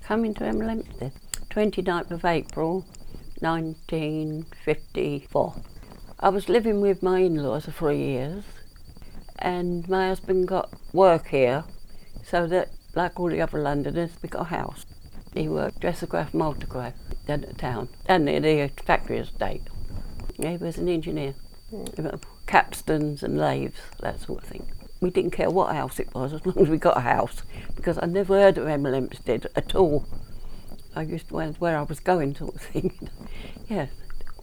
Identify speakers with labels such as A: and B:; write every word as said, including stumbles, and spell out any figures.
A: Coming to Hemel Hempstead, twenty-ninth of April, nineteen fifty-four. I was living with my in-laws for three years, and my husband got work here, so that, like all the other Londoners, we got a house. He worked Dresser-Graph, Multigraph, down at the town, down near the factory estate. He was an engineer, mm. capstans and lathes, that sort of thing. We didn't care what house it was, as long as we got a house, because I never heard of Hemel Hempstead at all. I used to wonder where I was going, sort of thing. Yeah.